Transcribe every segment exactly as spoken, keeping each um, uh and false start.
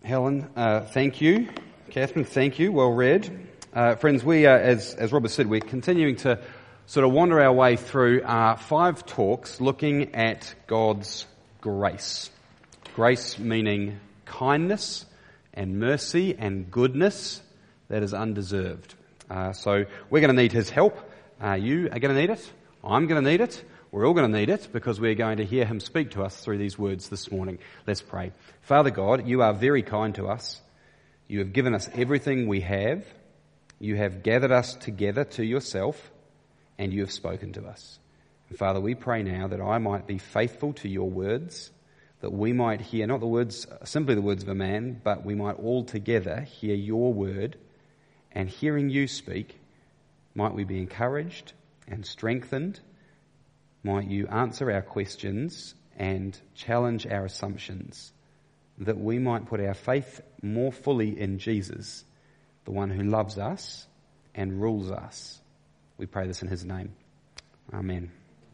Helen, uh, thank you. Catherine, thank you. Well read. Uh, friends, we, uh, as, as Robert said, we're continuing to sort of wander our way through uh, five talks looking at God's grace. Grace meaning kindness and mercy and goodness that is undeserved. Uh, so we're going to need His help. Uh, you are going to need it. I'm going to need it. We're all going to need it because we're going to hear Him speak to us through these words this morning. Let's pray. Father God, You are very kind to us. You have given us everything we have. You have gathered us together to Yourself, and You have spoken to us. And Father, we pray now that I might be faithful to Your words, that we might hear not the words, simply the words of a man, but we might all together hear Your word, and hearing You speak, might we be encouraged and strengthened. Might You answer our questions and challenge our assumptions, that we might put our faith more fully in Jesus, the one who loves us and rules us. We pray this in His name. Amen.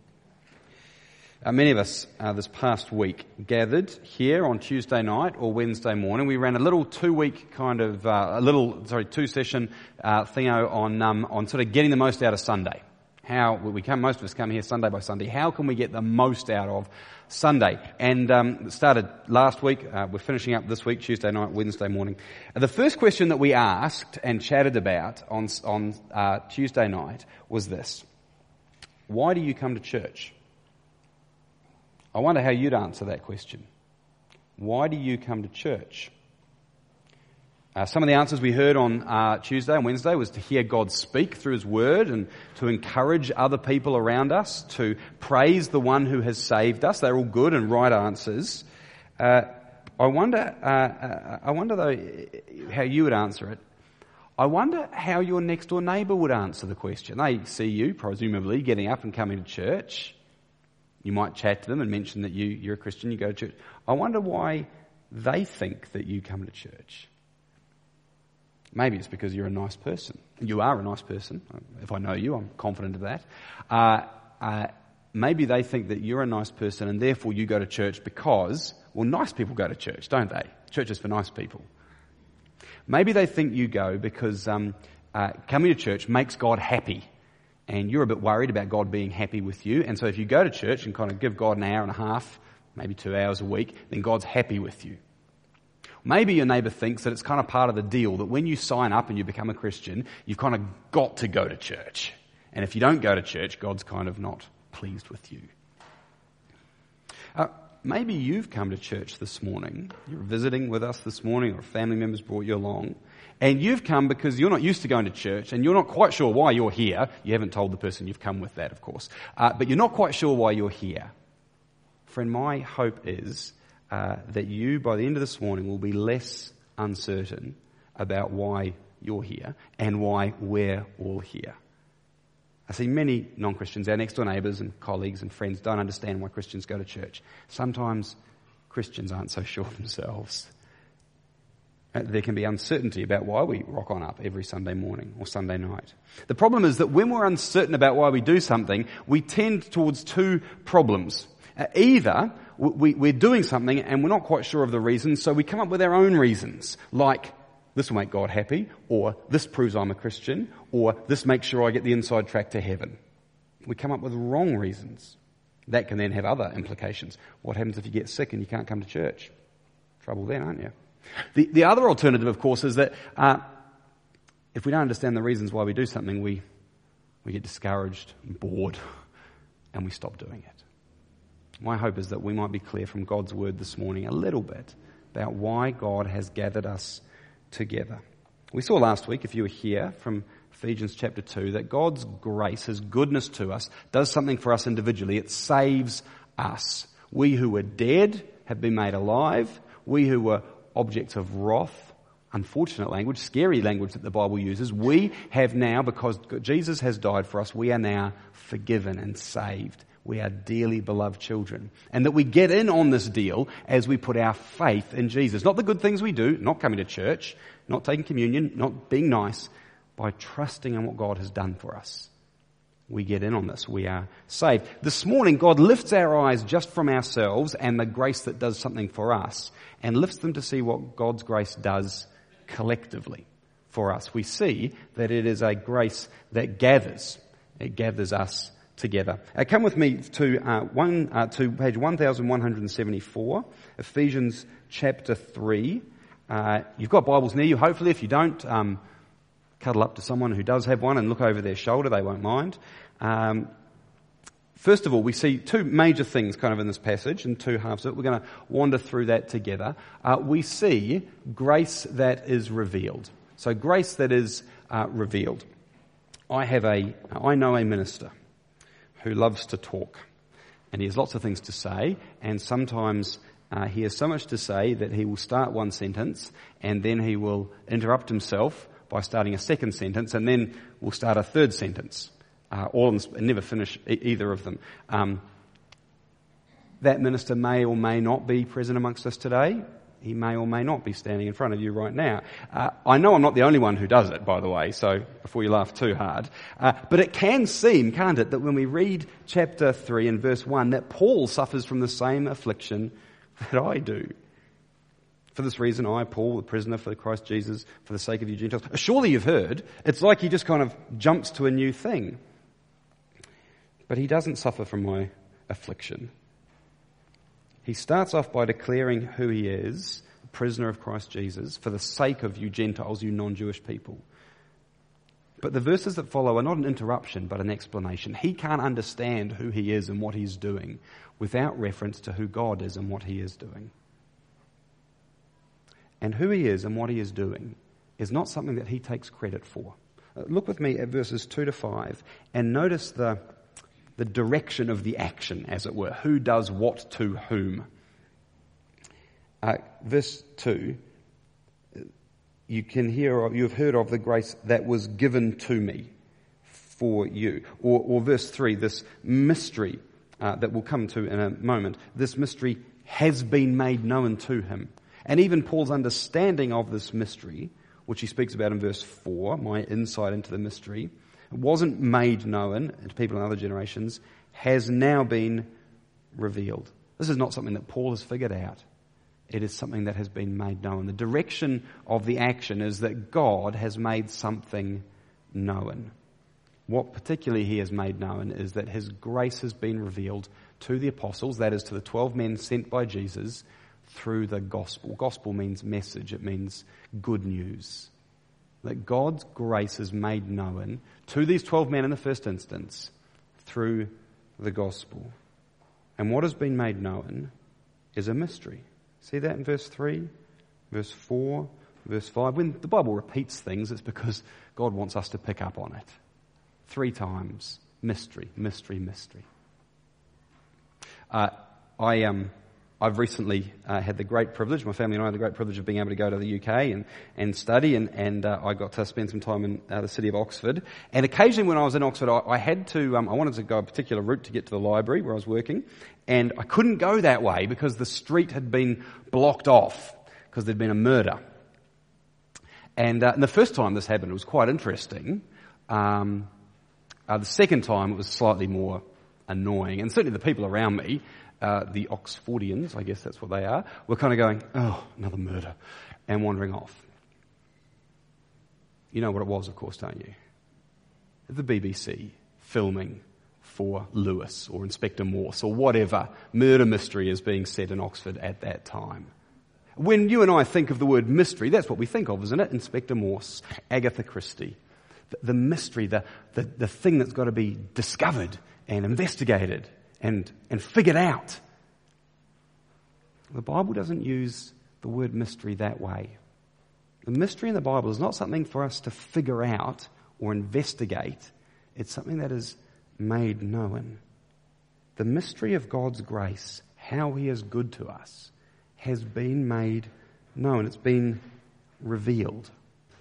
Uh, many of us uh, this past week gathered here on Tuesday night or Wednesday morning. We ran a little two-week kind of, uh, a little, sorry, two-session uh, thingo on um, on sort of getting the most out of Sunday. How we come, most of us come here Sunday by Sunday. How can we get the most out of Sunday? And um, it started last week. Uh, we're finishing up this week, Tuesday night, Wednesday morning. The first question that we asked and chatted about on on uh, Tuesday night was this: why do you come to church? I wonder how you'd answer that question. Why do you come to church? Uh, some of the answers we heard on uh, Tuesday and Wednesday was to hear God speak through His Word and to encourage other people around us, to praise the one who has saved us. They're all good and right answers. Uh, I wonder, uh, uh, I wonder though how you would answer it. I wonder how your next door neighbour would answer the question. They see you, presumably, getting up and coming to church. You might chat to them and mention that you, you're a Christian, you go to church. I wonder why they think that you come to church. Maybe it's because you're a nice person. You are a nice person. If I know you, I'm confident of that. Uh, uh, maybe they think that you're a nice person and therefore you go to church because, well, nice people go to church, don't they? Church is for nice people. Maybe they think you go because um, uh, coming to church makes God happy and you're a bit worried about God being happy with you. And so if you go to church and kind of give God an hour and a half, maybe two hours a week, then God's happy with you. Maybe your neighbour thinks that it's kind of part of the deal that when you sign up and you become a Christian, you've kind of got to go to church. And if you don't go to church, God's kind of not pleased with you. Uh, maybe you've come to church this morning. You're visiting with us this morning, or a family member's brought you along. And you've come because you're not used to going to church and you're not quite sure why you're here. You haven't told the person you've come with that, of course. Uh, but you're not quite sure why you're here. Friend, my hope is Uh, that you, by the end of this morning, will be less uncertain about why you're here and why we're all here. I see many non-Christians, our next-door neighbours and colleagues and friends, don't understand why Christians go to church. Sometimes Christians aren't so sure themselves. Uh, there can be uncertainty about why we rock on up every Sunday morning or Sunday night. The problem is that when we're uncertain about why we do something, we tend towards two problems. Uh, either we, we're doing something and we're not quite sure of the reasons, so we come up with our own reasons, like this will make God happy, or this proves I'm a Christian, or this makes sure I get the inside track to heaven. We come up with wrong reasons. That can then have other implications. What happens if you get sick and you can't come to church? Trouble then, aren't you? The, the other alternative, of course, is that uh, if we don't understand the reasons why we do something, we, we get discouraged and bored, and we stop doing it. My hope is that we might be clear from God's word this morning a little bit about why God has gathered us together. We saw last week, if you were here, from Ephesians chapter two, that God's grace, His goodness to us, does something for us individually. It saves us. We who were dead have been made alive. We who were objects of wrath, unfortunate language, scary language that the Bible uses, we have now, because Jesus has died for us, we are now forgiven and saved. We are dearly beloved children. And that we get in on this deal as we put our faith in Jesus. Not the good things we do, not coming to church, not taking communion, not being nice, by trusting in what God has done for us. we get in on this. We are saved. This morning, God lifts our eyes just from ourselves and the grace that does something for us, and lifts them to see what God's grace does collectively for us. We see that it is a grace that gathers. It gathers us together. Uh, come with me to uh, one uh, to page one thousand one hundred seventy-four, Ephesians chapter three. Uh, you've got Bibles near you, hopefully. If you don't, um, cuddle up to someone who does have one and look over their shoulder. They won't mind. Um, first of all, we see two major things kind of in this passage, in two halves of it. We're going to wander through that together. Uh, we see grace that is revealed. So grace that is uh, revealed. I have a, I know a minister who loves to talk, and he has lots of things to say, and sometimes uh, he has so much to say that he will start one sentence and then he will interrupt himself by starting a second sentence, and then we'll start a third sentence, uh, all in, and never finish e- either of them. Um, that minister may or may not be present amongst us today. He may or may not be standing in front of you right now. Uh, I know I'm not the only one who does it, by the way, so before you laugh too hard. Uh, but it can seem, can't it, that when we read chapter three and verse one, that Paul suffers from the same affliction that I do. For this reason, I, Paul, the prisoner for Christ Jesus, for the sake of you Gentiles. Surely you've heard. It's like he just kind of jumps to a new thing. But he doesn't suffer from my affliction. He starts off by declaring who he is, a prisoner of Christ Jesus, for the sake of you Gentiles, you non-Jewish people. But the verses that follow are not an interruption, but an explanation. He can't understand who he is and what he's doing without reference to who God is and what he is doing. And who he is and what he is doing is not something that he takes credit for. Uh, look with me at verses two to five and notice the, the direction of the action, as it were. Who does what to whom? Uh, verse two, you can hear, you have heard of the grace that was given to me for you. Or, or verse three, this mystery uh, that we'll come to in a moment. This mystery has been made known to him. And even Paul's understanding of this mystery, which he speaks about in verse four, my insight into the mystery, wasn't made known to people in other generations, has now been revealed. This is not something that Paul has figured out. It is something that has been made known. The direction of the action is that God has made something known. What particularly he has made known is that his grace has been revealed to the apostles, that is to the twelve men sent by Jesus, through the gospel. Gospel means message. It means good news. That God's grace is made known to these twelve men in the first instance through the gospel. And what has been made known is a mystery. See that in verse three, verse four, verse five. When the Bible repeats things, it's because God wants us to pick up on it. Three times. Mystery, mystery, mystery. Uh, I um. I've recently uh, had the great privilege, my family and I had the great privilege of being able to go to the U K and, and study, and, and uh, I got to spend some time in uh, the city of Oxford. And occasionally when I was in Oxford, I, I had to, um, I wanted to go a particular route to get to the library where I was working, and I couldn't go that way because the street had been blocked off because there'd been a murder. And, uh, and the first time this happened, it was quite interesting. Um, uh, the second time, it was slightly more annoying, and certainly the people around me, Uh, the Oxfordians, I guess that's what they are, were kind of going, oh, another murder, and wandering off. You know what it was, of course, don't you? The B B C filming for Lewis or Inspector Morse or whatever murder mystery is being set in Oxford at that time. When you and I think of the word mystery, that's what we think of, isn't it? Inspector Morse, Agatha Christie. The, the mystery, the, the, the thing that's got to be discovered and investigated and and figured out. The Bible doesn't use the word mystery that way. The mystery in the Bible is not something for us to figure out or investigate. It's something that is made known. The mystery of God's grace, how he is good to us, has been made known. It's been revealed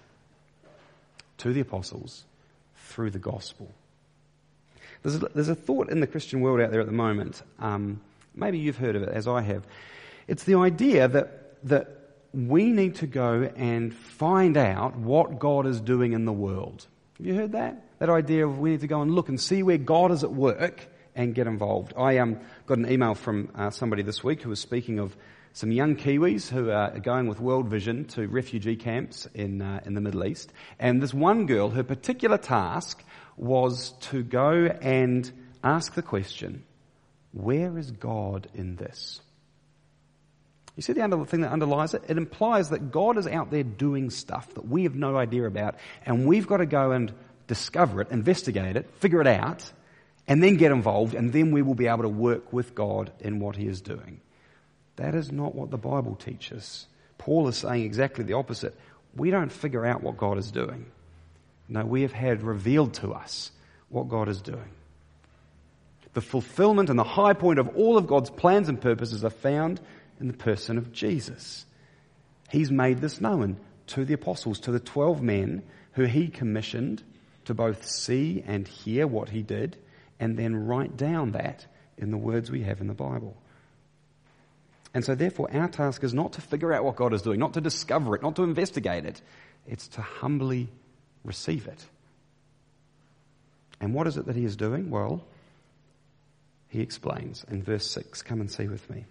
to the apostles through the gospel. There's a, there's a thought in the Christian world out there at the moment, um, maybe you've heard of it as I have. It's the idea that that we need to go and find out what God is doing in the world. Have you heard that? That idea of we need to go and look and see where God is at work and get involved. I um, got an email from uh, somebody this week who was speaking of some young Kiwis who are going with World Vision to refugee camps in uh, in the Middle East. And this one girl, her particular task was to go and ask the question, where is God in this? You see the under, thing that underlies it? It implies that God is out there doing stuff that we have no idea about, and we've got to go and discover it, investigate it, figure it out, and then get involved, and then we will be able to work with God in what He is doing. That is not what the Bible teaches. Paul is saying exactly the opposite. We don't figure out what God is doing. No, we have had revealed to us what God is doing. The fulfillment and the high point of all of God's plans and purposes are found in the person of Jesus. He's made this known to the apostles, to the twelve men who He commissioned to both see and hear what He did, and then write down that in the words we have in the Bible. And so therefore our task is not to figure out what God is doing, not to discover it, not to investigate it. It's to humbly receive it. And what is it that He is doing? Well, He explains in verse six. Come and see with me.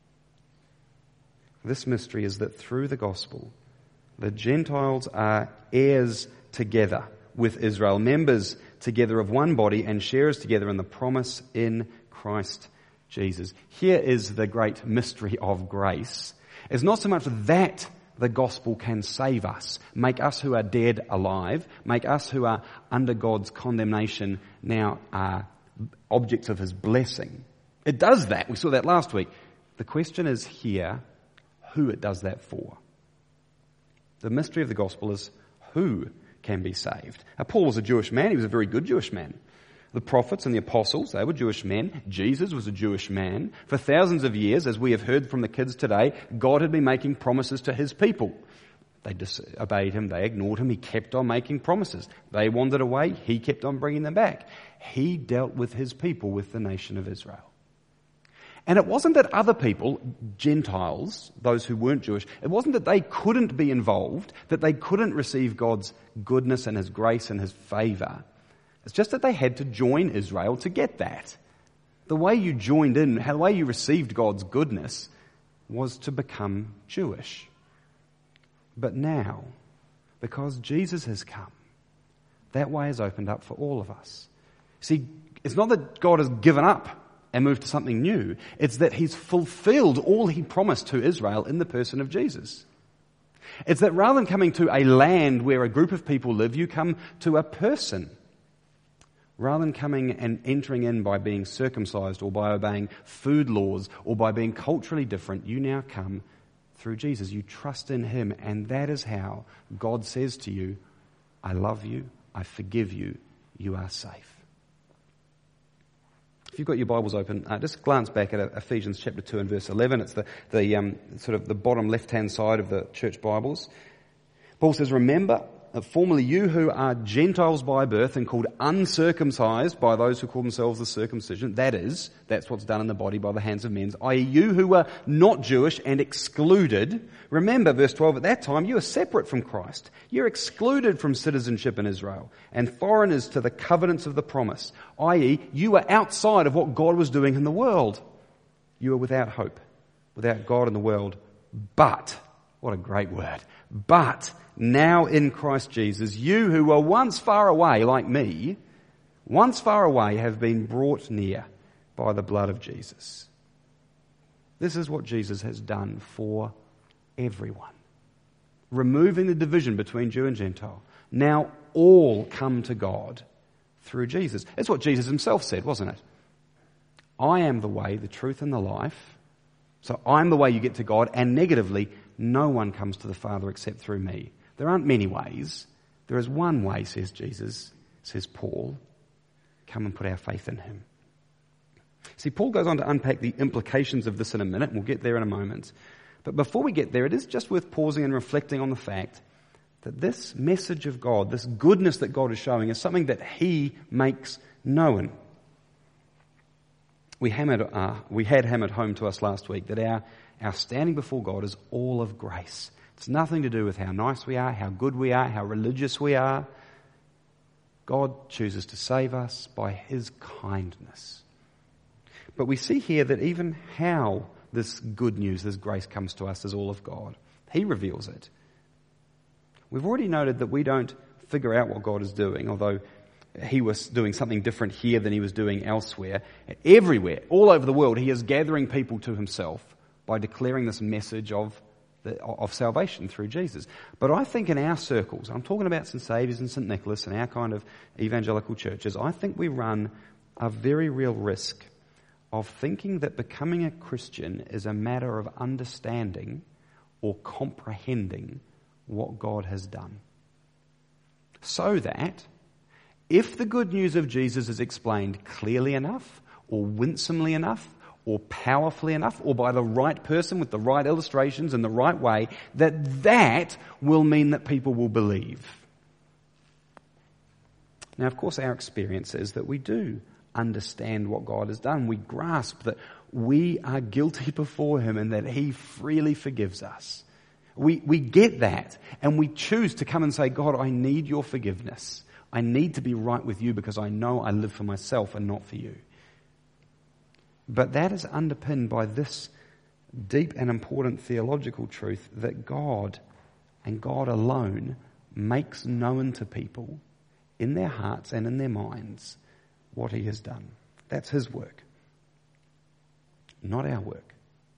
This mystery is that through the gospel, the Gentiles are heirs together with Israel, members together of one body and sharers together in the promise in Christ Jesus. Here is the great mystery of grace. It's not so much that the gospel can save us, make us who are dead alive, make us who are under God's condemnation now are objects of His blessing. It does that. We saw that last week. The question is here, who it does that for. The mystery of the gospel is who can be saved. Now, Paul was a Jewish man. He was a very good Jewish man. The prophets and the apostles, they were Jewish men. Jesus was a Jewish man. For thousands of years, as we have heard from the kids today, God had been making promises to His people. They disobeyed Him. They ignored Him. He kept on making promises. They wandered away. He kept on bringing them back. He dealt with His people, with the nation of Israel. And it wasn't that other people, Gentiles, those who weren't Jewish, it wasn't that they couldn't be involved, that they couldn't receive God's goodness and His grace and His favour. It's just that they had to join Israel to get that. The way you joined in, the way you received God's goodness was to become Jewish. But now, because Jesus has come, that way is opened up for all of us. See, it's not that God has given up and moved to something new. It's that He's fulfilled all He promised to Israel in the person of Jesus. It's that rather than coming to a land where a group of people live, you come to a person. Rather than coming and entering in by being circumcised or by obeying food laws or by being culturally different, you now come through Jesus. You trust in Him, and that is how God says to you, I love you, I forgive you, you are safe. If you've got your Bibles open, uh, just glance back at Ephesians chapter two and verse eleven. It's the, the um, sort of the bottom left-hand side of the church Bibles. Paul says, remember, that formerly you who are Gentiles by birth and called uncircumcised by those who call themselves the circumcision, that is, that's what's done in the body by the hands of men, that is, you who were not Jewish and excluded. Remember, verse twelve, at that time you were separate from Christ. You're excluded from citizenship in Israel and foreigners to the covenants of the promise, that is, you were outside of what God was doing in the world. You were without hope, without God in the world. But, what a great word, but now in Christ Jesus, you who were once far away, like me, once far away have been brought near by the blood of Jesus. This is what Jesus has done for everyone. Removing the division between Jew and Gentile. Now all come to God through Jesus. It's what Jesus Himself said, wasn't it? I am the way, the truth and the life. So I'm the way you get to God, and negatively, no one comes to the Father except through me. There aren't many ways. There is one way, says Jesus, says Paul. Come and put our faith in Him. See, Paul goes on to unpack the implications of this in a minute, and we'll get there in a moment. But before we get there, it is just worth pausing and reflecting on the fact that this message of God, this goodness that God is showing, is something that He makes known. We hammered, uh, we had hammered home to us last week that our, our standing before God is all of grace. It's nothing to do with how nice we are, how good we are, how religious we are. God chooses to save us by his kindness. But we see here that even how this good news, this grace comes to us is all of God. He reveals it. We've already noted that we don't figure out what God is doing, although he was doing something different here than he was doing elsewhere. Everywhere, all over the world, he is gathering people to himself by declaring this message of the, of salvation through Jesus. But I think in our circles, I'm talking about Saint Saviour's and Saint Nicholas and our kind of evangelical churches, I think we run a very real risk of thinking that becoming a Christian is a matter of understanding or comprehending what God has done. So that if the good news of Jesus is explained clearly enough, or winsomely enough, or powerfully enough, or by the right person with the right illustrations in the right way, that that will mean that people will believe. Now, of course, our experience is that we do understand what God has done. We grasp that we are guilty before him and that he freely forgives us. We, we get that, and we choose to come and say, God, I need your forgiveness. I need to be right with you because I know I live for myself and not for you. But that is underpinned by this deep and important theological truth that God and God alone makes known to people in their hearts and in their minds what he has done. That's his work, not our work.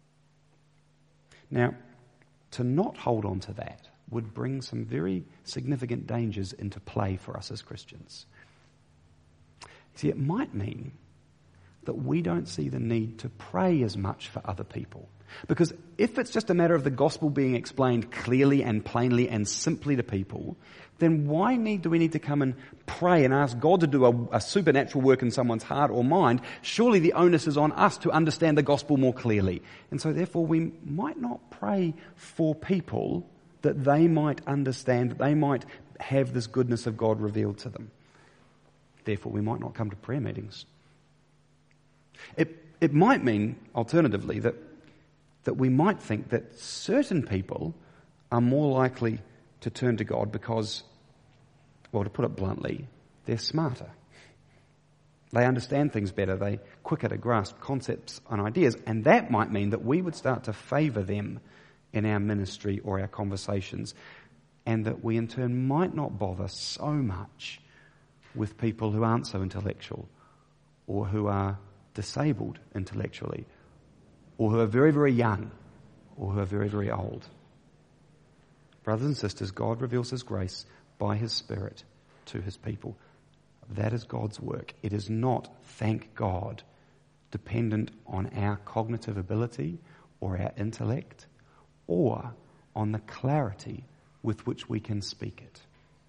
Now, to not hold on to that would bring some very significant dangers into play for us as Christians. See, it might mean that we don't see the need to pray as much for other people. Because if it's just a matter of the gospel being explained clearly and plainly and simply to people, then why need do we need to come and pray and ask God to do a, a supernatural work in someone's heart or mind? Surely the onus is on us to understand the gospel more clearly. And so therefore we might not pray for people that they might understand, that they might have this goodness of God revealed to them. Therefore we might not come to prayer meetings. It, it might mean, alternatively, that that we might think that certain people are more likely to turn to God because, well, to put it bluntly, they're smarter. They understand things better. They're quicker to grasp concepts and ideas. And that might mean that we would start to favour them in our ministry or our conversations, and that we in turn might not bother so much with people who aren't so intellectual or who are disabled intellectually, or who are very, very young, or who are very, very old. Brothers and sisters, God reveals his grace by his Spirit to his people. That is God's work. It is not, thank God, dependent on our cognitive ability or our intellect, or on the clarity with which we can speak it.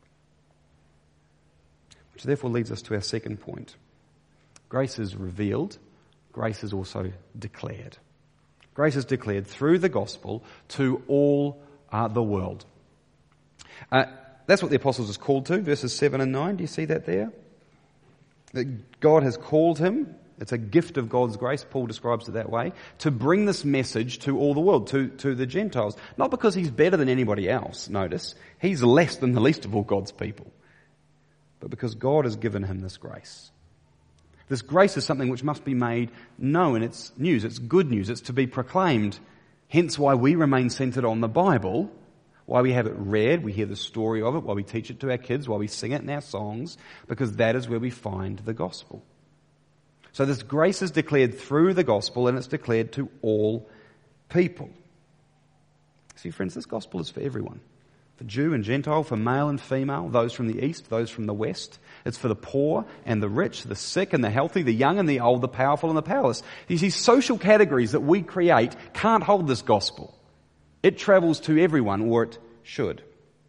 Which therefore leads us to our second point. Grace is revealed, grace is also declared. Grace is declared through the gospel to all uh, the world. Uh, that's what the apostles is called to, verses seven and nine. Do you see that there? That God has called him. It's a gift of God's grace, Paul describes it that way, to bring this message to all the world, to, to the Gentiles. Not because he's better than anybody else, notice. He's less than the least of all God's people. But because God has given him this grace. This grace is something which must be made known. It's news. It's good news. It's to be proclaimed. Hence why we remain centered on the Bible, why we have it read, we hear the story of it, why we teach it to our kids, why we sing it in our songs, because that is where we find the gospel. So this grace is declared through the gospel, and it's declared to all people. See, friends, this gospel is for everyone. For Jew and Gentile, for male and female, those from the east, those from the west. It's for the poor and the rich, the sick and the healthy, the young and the old, the powerful and the powerless. These social categories that we create can't hold this gospel. It travels to everyone, or it should.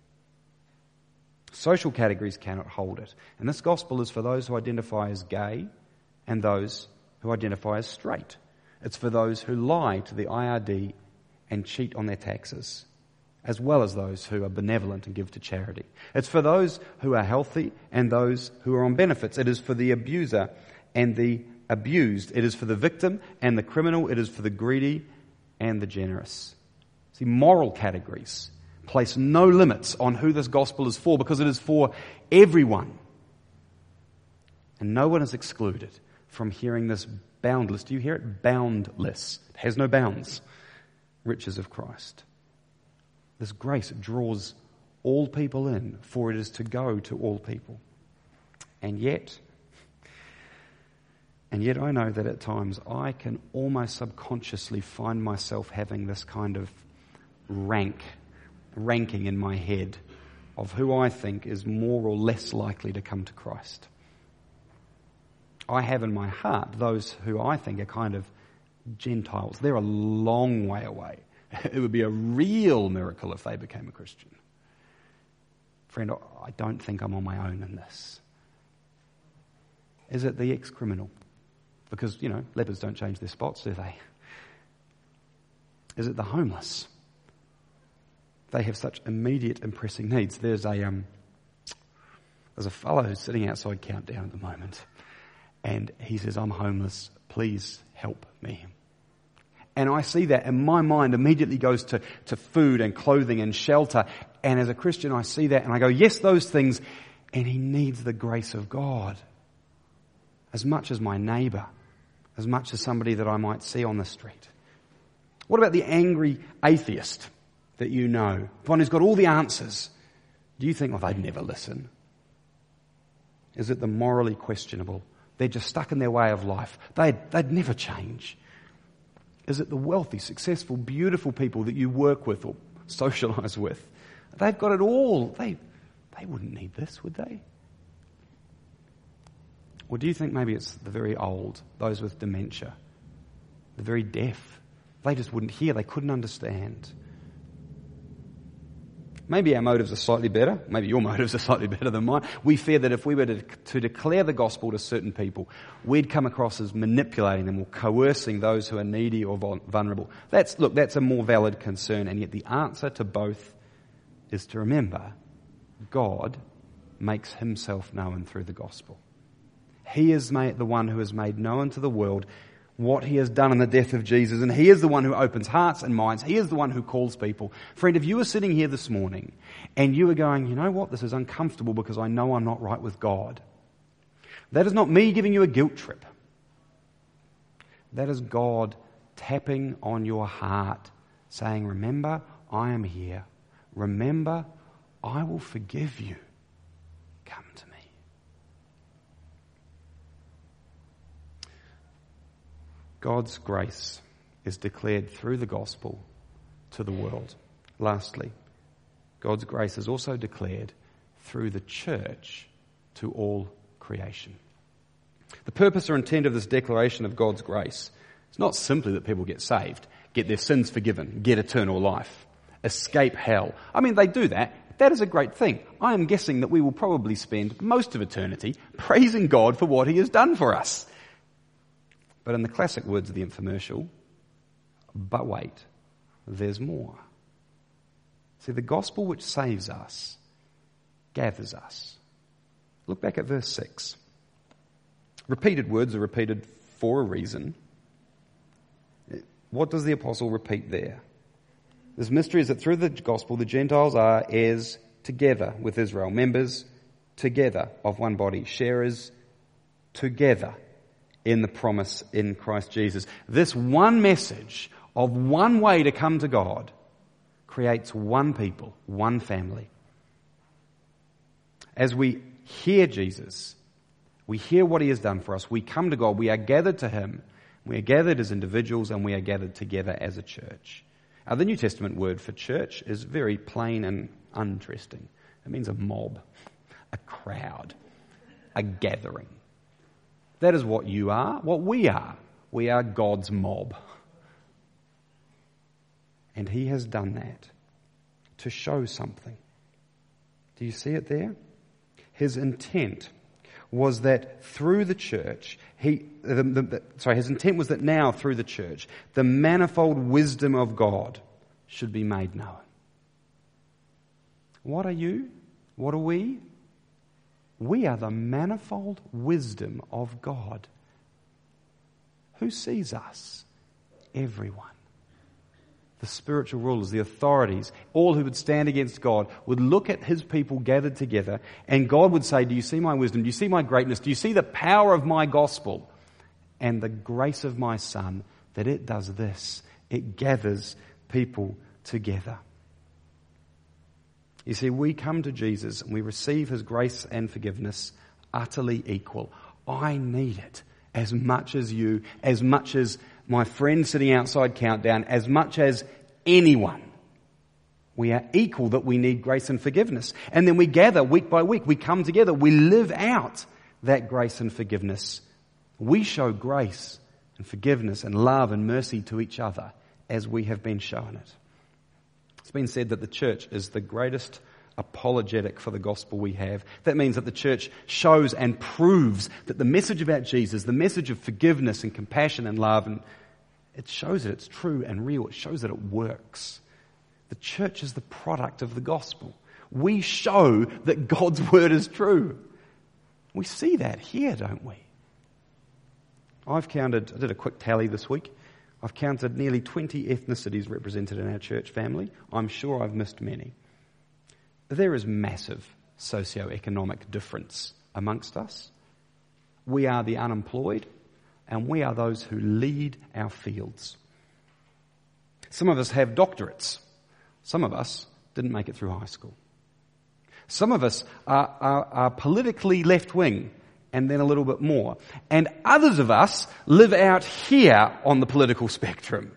Social categories cannot hold it. And this gospel is for those who identify as gay and those who identify as straight. It's for those who lie to the I R D and cheat on their taxes, as well as those who are benevolent and give to charity. It's for those who are healthy and those who are on benefits. It is for the abuser and the abused. It is for the victim and the criminal. It is for the greedy and the generous. See, moral categories place no limits on who this gospel is for, because it is for everyone. And no one is excluded from hearing this boundless, do you hear it? Boundless. It has no bounds. Riches of Christ. This grace draws all people in, for it is to go to all people. And yet, and yet I know that at times I can almost subconsciously find myself having this kind of rank, ranking in my head of who I think is more or less likely to come to Christ. I have in my heart those who I think are kind of Gentiles. They're a long way away. It would be a real miracle if they became a Christian. Friend, I don't think I'm on my own in this. Is it the ex-criminal? Because, you know, lepers don't change their spots, do they? Is it the homeless? They have such immediate and pressing needs. There's a um, there's a fellow who's sitting outside Countdown at the moment, and he says, "I'm homeless. Please help me." And I see that, and my mind immediately goes to, to food and clothing and shelter. And as a Christian, I see that, and I go, yes, those things. And he needs the grace of God as much as my neighbour, as much as somebody that I might see on the street. What about the angry atheist that you know, the one who's got all the answers? Do you think, oh, they'd never listen? Is it the morally questionable? They're just stuck in their way of life. They'd, they'd never change. Is it the wealthy, successful, beautiful people that you work with or socialise with? They've got it all. They, they wouldn't need this, would they? Or do you think maybe it's the very old, those with dementia, the very deaf? They just wouldn't hear. They couldn't understand. Maybe our motives are slightly better. Maybe your motives are slightly better than mine. We fear that if we were to, to declare the gospel to certain people, we'd come across as manipulating them or coercing those who are needy or vulnerable. That's, look, that's a more valid concern, and yet the answer to both is to remember God makes himself known through the gospel. He is made, the one who has made known to the world what he has done in the death of Jesus. And he is the one who opens hearts and minds. He is the one who calls people. Friend, if you were sitting here this morning and you were going, you know what, this is uncomfortable because I know I'm not right with God. That is not me giving you a guilt trip. That is God tapping on your heart, saying, remember, I am here. Remember, I will forgive you. Come to me. God's grace is declared through the gospel to the world. Lastly, God's grace is also declared through the church to all creation. The purpose or intent of this declaration of God's grace is not simply that people get saved, get their sins forgiven, get eternal life, escape hell. I mean, they do that. That is a great thing. I am guessing that we will probably spend most of eternity praising God for what he has done for us. But in the classic words of the infomercial, but wait, there's more. See, the gospel which saves us gathers us. Look back at verse six. Repeated words are repeated for a reason. What does the apostle repeat there? This mystery is that through the gospel the Gentiles are heirs together with Israel, members together of one body, sharers together in the promise in Christ Jesus. This one message of one way to come to God creates one people, one family. As we hear Jesus, we hear what he has done for us, we come to God, we are gathered to him, we are gathered as individuals, and we are gathered together as a church. Now, the New Testament word for church is very plain and uninteresting. It means a mob, a crowd, a gathering. That is what you are, what we are. We are God's mob. And he has done that to show something. Do you see it there? His intent was that through the church, he, the, the, the, sorry, his intent was that now through the church, the manifold wisdom of God should be made known. What are you? What are we? We are the manifold wisdom of God. Who sees us? Everyone. the spiritual rulers, the authorities, all who would stand against God, would look at his people gathered together, and God would say, do you see my wisdom? Do you see my greatness? Do you see the power of my gospel and the grace of my Son, that it does this? It gathers people together. You see, we come to Jesus and we receive his grace and forgiveness utterly equal. I need it as much as you, as much as my friend sitting outside Countdown, as much as anyone. We are equal that we need grace and forgiveness. And then we gather week by week. We come together. We live out that grace and forgiveness. We show grace and forgiveness and love and mercy to each other as we have been shown it. It's been said that the church is the greatest apologetic for the gospel we have. That means that the church shows and proves that the message about Jesus, the message of forgiveness and compassion and love, and it shows that it's true and real. It shows that it works. The church is the product of the gospel. We show that God's word is true. We see that here, don't we? I've counted, I did a quick tally this week. I've counted nearly twenty ethnicities represented in our church family. I'm sure I've missed many. There is massive socio-economic difference amongst us. We are the unemployed, and we are those who lead our fields. Some of us have doctorates. Some of us didn't make it through high school. Some of us are, are, are politically left-wing, and then a little bit more. And others of us live out here on the political spectrum.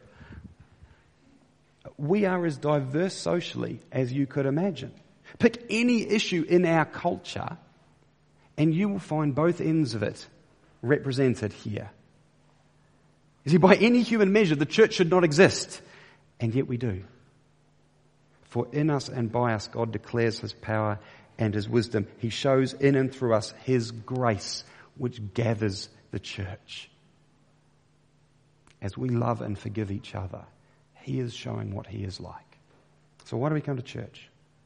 We are as diverse socially as you could imagine. Pick any issue in our culture and you will find both ends of it represented here. You see, by any human measure, the church should not exist, and yet we do. For in us and by us, God declares his power and his wisdom. He shows in and through us his grace, which gathers the church. As we love and forgive each other, he is showing what he is like. So why do we come to church?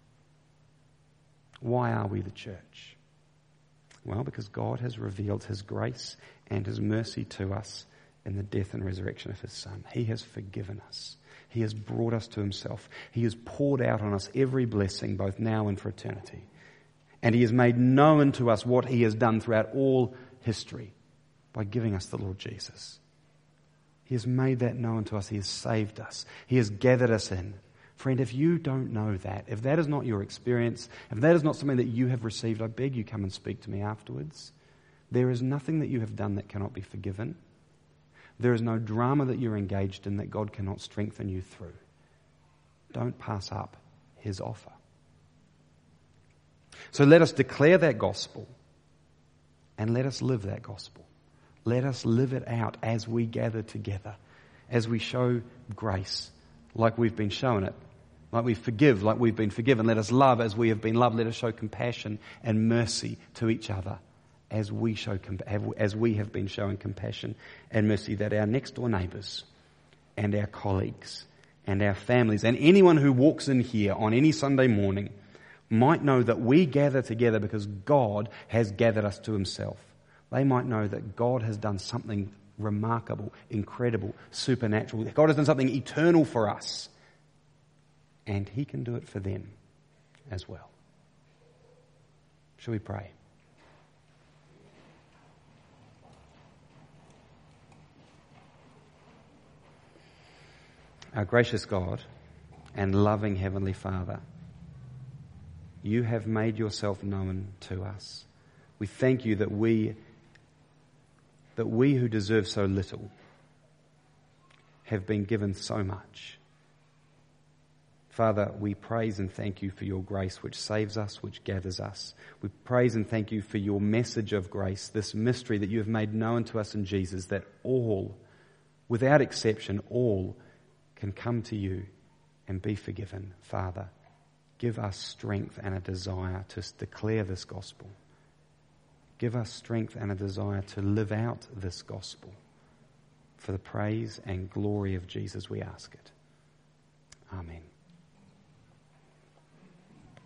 Why are we the church? Well, because God has revealed his grace and his mercy to us in the death and resurrection of his Son. He has forgiven us. He has brought us to himself. He has poured out on us every blessing, both now and for eternity. And he has made known to us what he has done throughout all history by giving us the Lord Jesus. He has made that known to us. He has saved us. He has gathered us in. Friend, if you don't know that, if that is not your experience, if that is not something that you have received, I beg you come and speak to me afterwards. There is nothing that you have done that cannot be forgiven. There is no drama that you're engaged in that God cannot strengthen you through. Don't pass up his offer. So let us declare that gospel and let us live that gospel. Let us live it out as we gather together, as we show grace like we've been shown it, like we forgive like we've been forgiven. Let us love as we have been loved. Let us show compassion and mercy to each other as we show as we have been showing compassion and mercy, that our next door neighbours and our colleagues and our families and anyone who walks in here on any Sunday morning might know that we gather together because God has gathered us to himself. They might know that God has done something remarkable, incredible, supernatural. God has done something eternal for us. And he can do it for them as well. Shall we pray? Our gracious God and loving Heavenly Father, you have made yourself known to us. We thank you that we, that we who deserve so little have been given so much. Father, we praise and thank you for your grace which saves us, which gathers us. We praise and thank you for your message of grace, this mystery that you have made known to us in Jesus, that all, without exception, all can come to you and be forgiven. Father, give us strength and a desire to declare this gospel. Give us strength and a desire to live out this gospel. For the praise and glory of Jesus we ask it. Amen.